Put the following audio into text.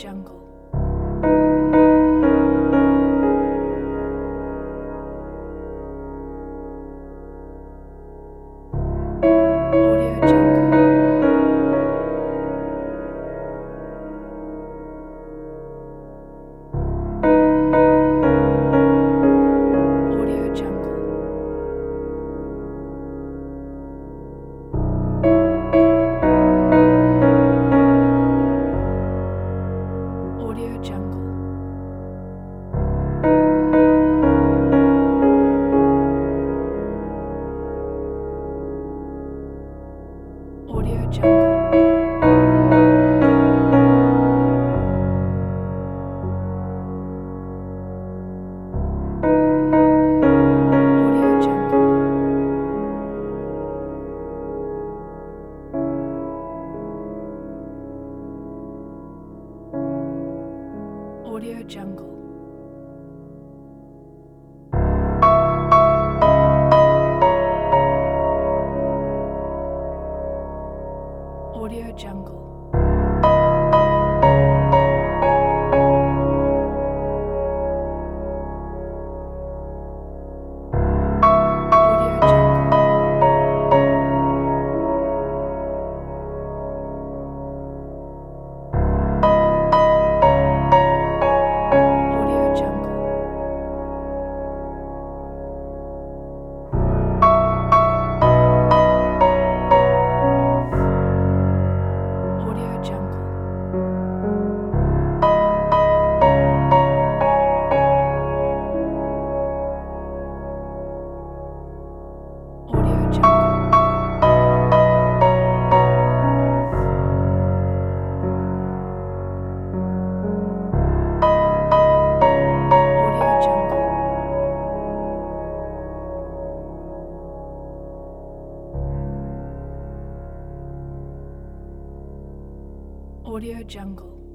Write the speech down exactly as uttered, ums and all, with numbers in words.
Jungle. Audio Jungle. Audio Jungle. Audio Jungle. Audio Jungle. Audio Jungle. Audio Jungle. Audio Jungle. Audio Jungle. Audio Jungle. Audio Jungle. Audio Jungle. Audio Jungle. Audio Jungle.